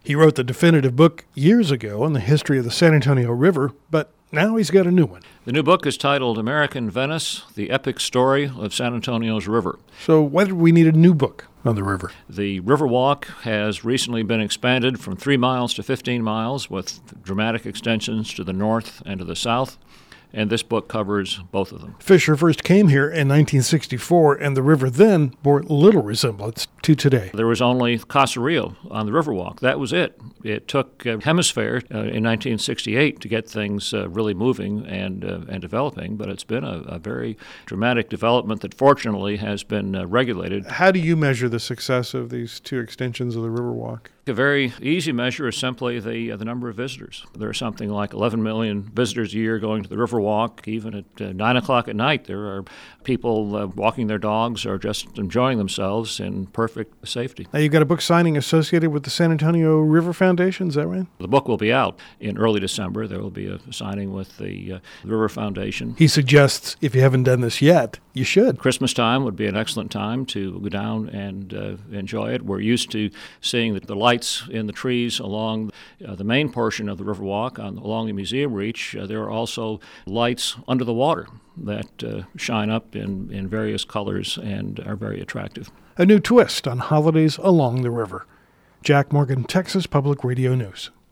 He wrote the definitive book years ago on the history of the San Antonio River, but now he's got a new one. The new book is titled American Venice, The Epic Story of San Antonio's River. So why did we need a new book on the river? The Riverwalk has recently been expanded from 3 miles to 15 miles with dramatic extensions to the north and to the south. And this book covers both of them. Fisher first came here in 1964, and the river then bore little resemblance to today. There was only Casa Rio on the Riverwalk. That was it. It took Hemisphere in 1968 to get things really moving and developing, but it's been a very dramatic development that fortunately has been regulated. How do you measure the success of these two extensions of the Riverwalk? A very easy measure is simply the number of visitors. There are something like 11 million visitors a year going to the Riverwalk. Even at 9 o'clock at night, there are people walking their dogs or just enjoying themselves in perfect safety. Now, you've got a book signing associated with the San Antonio River Foundation, is that right? The book will be out in early December. There will be a signing with the River Foundation. He suggests if you haven't done this yet, you should. Christmas time would be an excellent time to go down and enjoy it. We're used to seeing the lights in the trees along the main portion of the Riverwalk, along the museum reach. There are also lights under the water that shine up in various colors and are very attractive. A new twist on holidays along the river. Jack Morgan, Texas Public Radio News.